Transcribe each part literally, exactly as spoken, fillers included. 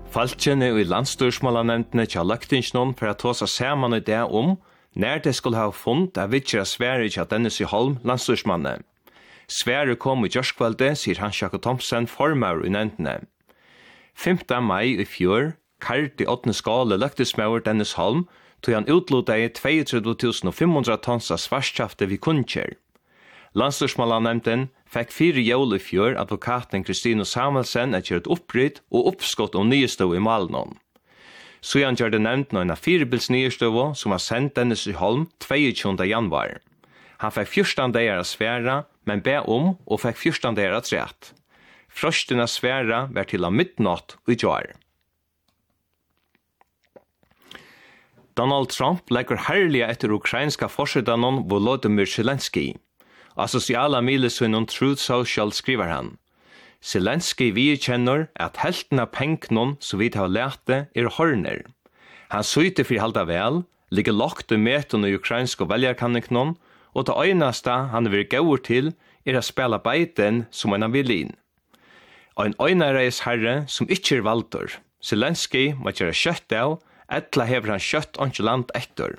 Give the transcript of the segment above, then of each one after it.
Falskene i landstyrsmålanentene til løgtingsnån for at ta sammen i det om når det skulle ha funnet av vidtjere Sverige til Dennis i Holm, landstyrsmannen. Sverige kom i Gjørskvalde, sier Hans Jakob Thomsen, formar i nentene. femte mai i fjør, kart i åttende skala løgtingsmauer Dennis Holm, tog han utlåta i trettiotre tusen fem hundre tons av svartskjafte vid kunnskjer. Landstyrsmålanenten fikk fire jævlig i fjør advokaten Kristine Samuelsen er kjørt opprydd og oppskott om nyestøv i Malnån. Så han gjør det nevnt noen av firebilds nyestøv som var sendt Dennis i Holm tjueåtte januar. Han fikk fjorten dager av sværa, men be om og fikk fjorten dager av trett. Frosten av sværa var til av midnatt og i år. Donald Trump legger herlige etter ukrainska forsøkdanon Volodymyr Zelensky. Av sosiala milesunnen Truth Social skriver han. Zelensky vidkjenner at helten av pengknon så vidt har lært det er horner. Han søyter for halda vel, ligger lagt i meten i ukrainske velgerkanniknon, og det øyneste han vil gå til er å spela beiten som en violin. Og en øynereis herre som ikke er valdur. Zelensky må gjøre kjøtt av, etla hever han kjøtt og ikke land etter.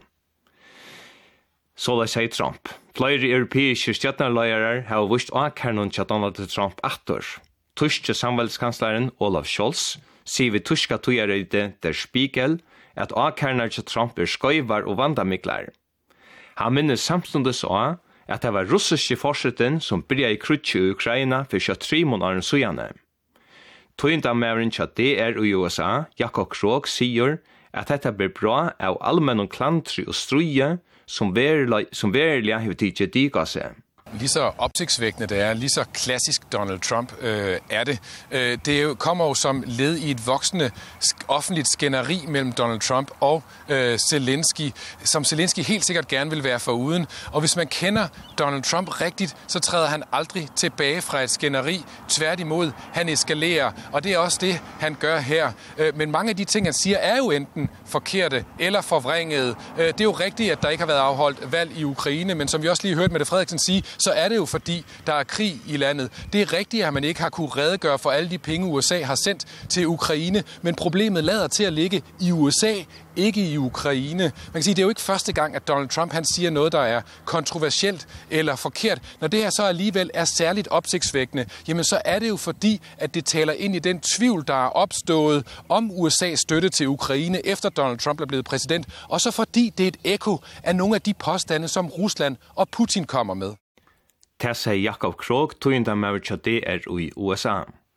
Så la sier Trump. Flere europeiske stjøtnerløyere har vist akkernon til Donald Trump etter. Tyske samveldskansleren Olaf Scholz sier vi tyska tøyerøyde Der Spiegel at akkerner til Trump er skøyvar og vandamiklar. Han minner samstundes også at det var russiske forsøtten som byrja i krutje i Ukraina for tjuetre måneder sujane. Tøyendamæveren til D R i U S A, Jakob Krog, sier at dette blir bra av allmenn klantry og struje som verilig har tidligere diget seg. Lige så opsigtsvækkende det er, lige så klassisk Donald Trump øh, er det. Øh, det jo, kommer jo som led i et voksende offentligt skænderi mellem Donald Trump og øh, Zelensky, som Zelensky helt sikkert gerne vil være foruden. Og hvis man kender Donald Trump rigtigt, så træder han aldrig tilbage fra et skænderi. Tværtimod, han eskalerer, og det er også det, han gør her. Øh, men mange af de ting, han siger, er jo enten forkerte eller forvrængede. Øh, det er jo rigtigt, at der ikke har været afholdt valg i Ukraine, men som vi også lige hørte Mette Frederiksen sige, så er det jo fordi, der er krig i landet. Det er rigtigt, at man ikke har kunne redegøre for alle de penge, U S A har sendt til Ukraine, men problemet lader til at ligge i U S A, ikke i Ukraine. Man kan sige, det er jo ikke første gang, at Donald Trump han siger noget, der er kontroversielt eller forkert. Når det her så alligevel er særligt opsigtsvækkende, jamen så er det jo fordi, at det taler ind i den tvivl, der er opstået om U S A's støtte til Ukraine, efter Donald Trump er blevet præsident, og så fordi det er et ekko af nogle af de påstande, som Rusland og Putin kommer med. Det sier Jakob Krog, tøyendamæver til D R i U S A.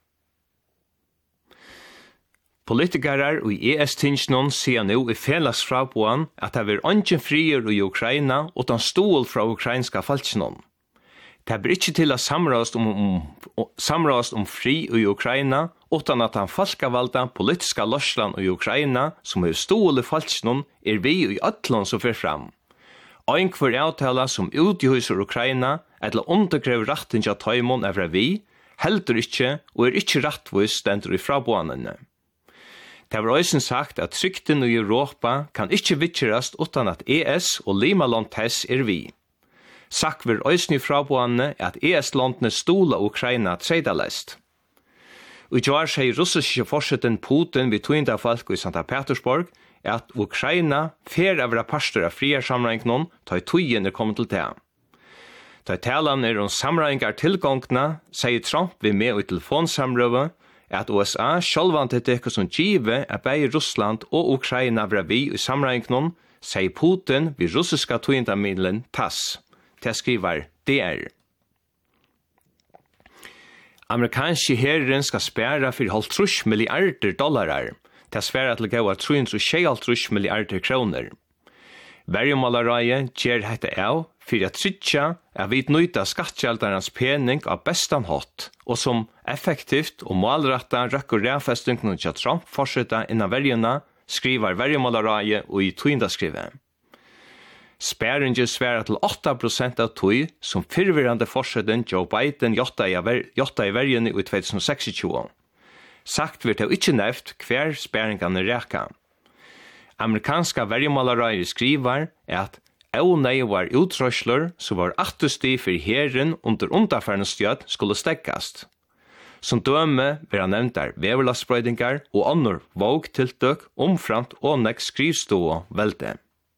Politikere i E S-tingsnån sier nå i fellesfraboen at det er ikke frier i Ukraina utan stål fra ukrainska falsknån. Det blir ikke til å samråst om, om, samråst om fri i Ukraina utan at han falskavalda politiska løsland i Ukraina som er stål i falsknån er vi i øtland som fer fram. Ein kvar avtala som utgjøyser Ukraina eller undergrev retten til tøymon evra vi, heldur ikkje og er ikkje rettvis stendur i fraboanene. Det var også sagt at trykten i Europa kan ikkje vittjerast utan at E S og Limaland tess er vi. Sagt var også i fraboanene at E S-landene stola Ukraina tredalest. Og i år sier russiske forsetten Putin vid tøyndafalk i Santa Petersburg at Ukraina fer av rapporter av fria samregnen ta i tøyen er kommet til det. Da talan er om samregningar tilgångna, sier Trump vi med i telefonsamrøve at U S A sjølvant et dekket som givet er bei Russland og Ukraina var vi i samregnen, sier Putin vi russiska tøyendamiddelen T A S S. Det skriver D R. Amerikanske herren skal spæra for halvtrus milliarder dollarer. Det sværer til å gå av tre hundre tjueåtte milliarder kroner. Verjemalareie gjør dette av for at trykja er vidt nøyta skattkjeldarens pening av bestan hatt, og som effektivt og målretta røkker rævfestingen til Trump fortsetter innan verjena, skriver verjemalareie og i tøyndaskrivet. Spæringen sværer til åtte prosent av tøy som fyrvirrande fortsetten Joe Biden jotta i verjene i tjuetusen og tjueseks. Sagt vil det ikke nevnt hver spæringene reka. Amerikanska verjemalareie skriver at au nei var utrøsler som var attusti for herren under underfærende stjøt skulle stekkast. Som døme vil han nevnt der veverlastbrøydingar og annor vågtiltøk omframt og nek skrivstå og velte.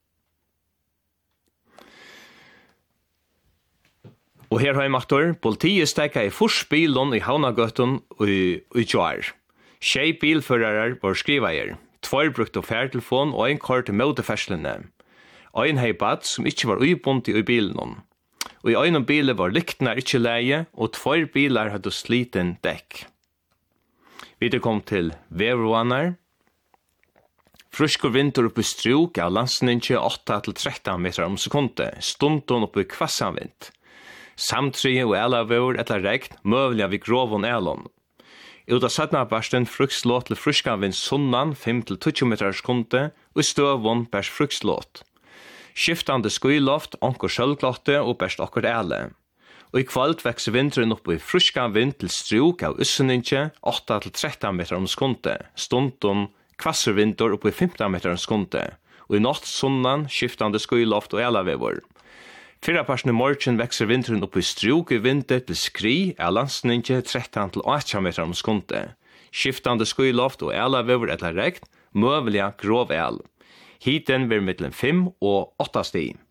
Og her har jeg maktor, politiet stekka i forsbilen i Havnagøtten i Utjoar. Tjei bilførere var skriveier, tvær brukte færtelefon og en kort til møteferslene. Ein hei bad som ikke var uibundet i bilen. Og i ein bilen var lyktene ikke leie, og tvær bilar hadde sliten dekk. Vi kom til Vevervanar. Fruskur vinter oppi struk av landsninje åtta til tretton meter om sekundet, stundon oppi kvassanvind. Samtri og elavur etter regn, møvliga vi grovon elon. Ut av sødnabarsten frukslåt til fruskanvind sunnan fem til tjugo meter sekundet, og i støvon bærs frukslåt. Skiftande skuiloft, anker sjølglotte og bæst okkert ele. Og i kvalt vekser vinteren opp i fruskanvind til struk av usseninje åtta til tretton meter om sekundet, stundon kvasservinter opp i femton meter om sekundet, og i natt sunnan skiftande skuiloft og elavur. Fyrra parten i morgen vekser vinteren opp i struk i vinter til skri av landsninje tretton til åtta meter om sekundet. Skiftande skuiloft og elavur etter regn, møvliga grov el. Hiten vil mellom fem og åtta stig.